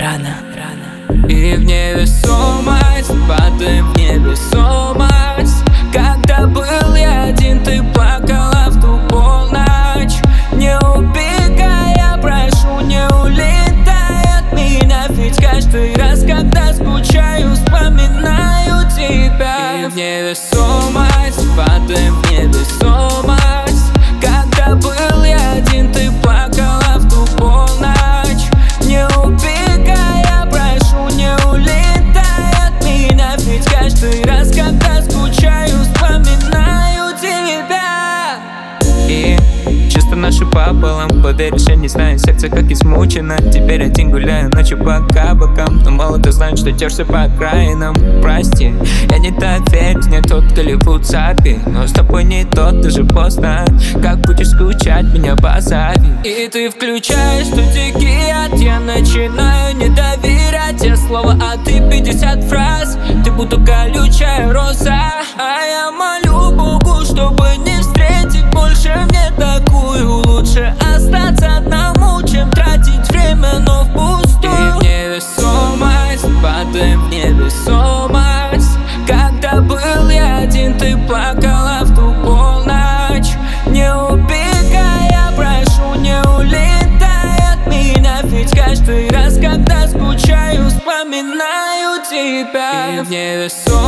И в невесомость падаем в невесомость. Когда был я один, ты плакала в ту полночь. Не убегай, я прошу, не улетай от меня. Ведь каждый раз, когда скучаю, вспоминаю тебя. И в невесомость падаем в невесомость. Когда был я один, ты плакала в ту полночь. Не убегай, я прошу, не улетай от меня. Ведь каждый раз, когда скучаю, вспоминаю тебя. И чисто наши пополам, поверишь, я не знаю, сердце как измучено. Теперь один гуляю ночью по кабакам, но мало кто знает, что держишься по окраинам. Прости, я не доверюсь, не тот Голливуд Сапи, но с тобой не тот, даже поздно. Как будешь скучать, меня позови. И ты включаешь ту дикий ад, я начинаю не доверять. Я слово, а ты 50 фраз. Ты будто колючая роза, а я молю Богу, чтобы не встретить больше мне такую. Лучше остаться одному, чем тратить время, но впустую. И в невесомость падаем в невесомость. Когда был я один, ты плакала в ту полночь. Не убегай, я прошу, не улетай от меня. Ведь каждый раз, когда скучаю, вспоминаю тебя. И в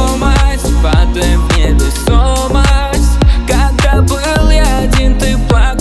невесомость падаем в невесомость. Когда был я один, ты плакала